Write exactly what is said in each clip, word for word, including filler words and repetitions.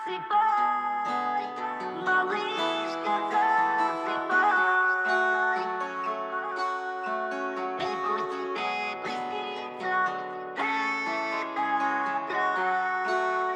засыпай, малышка, засыпай. И пусть тебе приснится этот рай.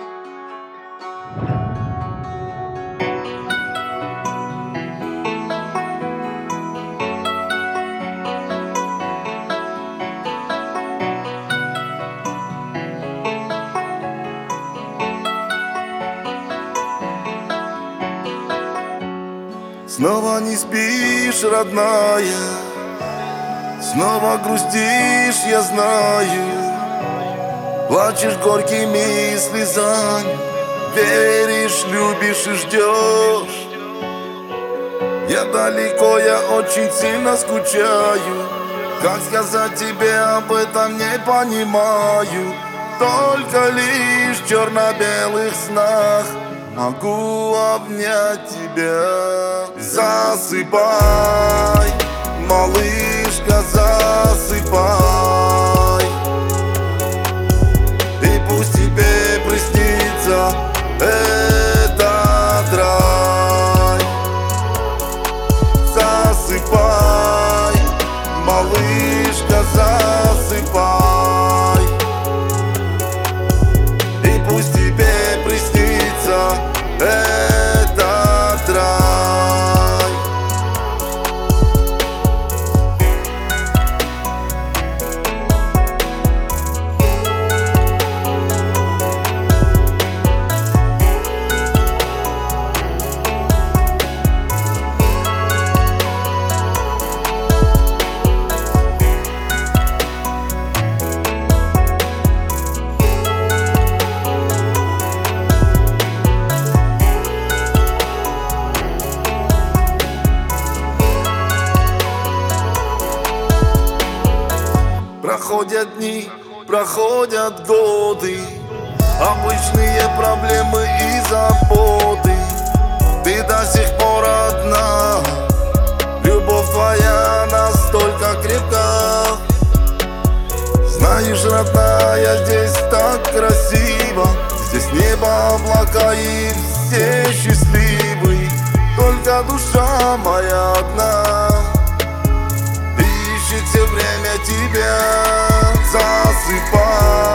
Снова не спишь, родная, снова грустишь, я знаю. Плачешь горькими слезами, веришь, любишь и ждешь. Я далеко, я очень сильно скучаю. Как сказать тебе об этом, не понимаю. Только лишь в черно-белых снах могу обнять тебя. Засыпай, малышка, засыпай. И пусть тебе приснится этот рай. Засыпай, малышка, засыпай. И пусть тебе приснится этот рай. Проходят дни, проходят годы, обычные проблемы и заботы. Ты до сих пор одна, любовь твоя настолько крепка. Знаешь, родная, здесь так красиво, здесь небо, облака и все счастливы. Только душа моя одна ищет все время тебя. Засыпай,